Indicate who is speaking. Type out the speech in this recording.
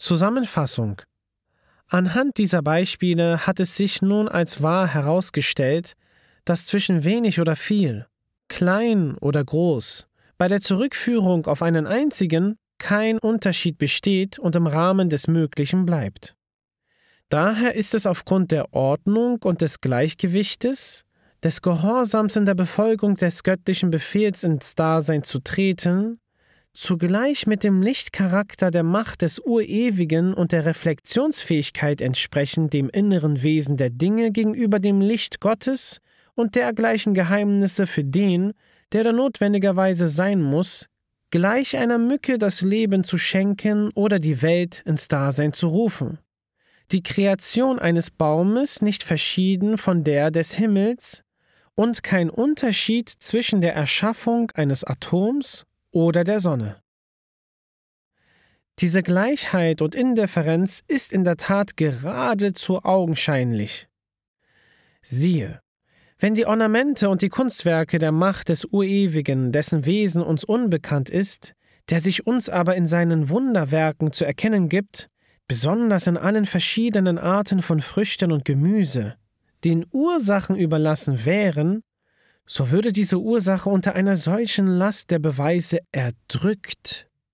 Speaker 1: Zusammenfassung: Anhand dieser Beispiele hat es sich nun als wahr herausgestellt, dass zwischen wenig oder viel, klein oder groß, bei der Zurückführung auf einen einzigen kein Unterschied besteht und im Rahmen des Möglichen bleibt. Daher ist es aufgrund der Ordnung und des Gleichgewichtes, des Gehorsams in der Befolgung des göttlichen Befehls ins Dasein zu treten, zugleich mit dem Lichtcharakter der Macht des Urewigen und der Reflexionsfähigkeit entsprechend dem inneren Wesen der Dinge gegenüber dem Licht Gottes und dergleichen Geheimnisse für den, der da notwendigerweise sein muss, gleich einer Mücke das Leben zu schenken oder die Welt ins Dasein zu rufen. Die Kreation eines Baumes nicht verschieden von der des Himmels und kein Unterschied zwischen der Erschaffung eines Atoms oder der Sonne. Diese Gleichheit und Indifferenz ist in der Tat geradezu augenscheinlich. Siehe, wenn die Ornamente und die Kunstwerke der Macht des Urewigen, dessen Wesen uns unbekannt ist, der sich uns aber in seinen Wunderwerken zu erkennen gibt, besonders in allen verschiedenen Arten von Früchten und Gemüse, den Ursachen überlassen wären, so würde diese Ursache unter einer solchen Last der Beweise erdrückt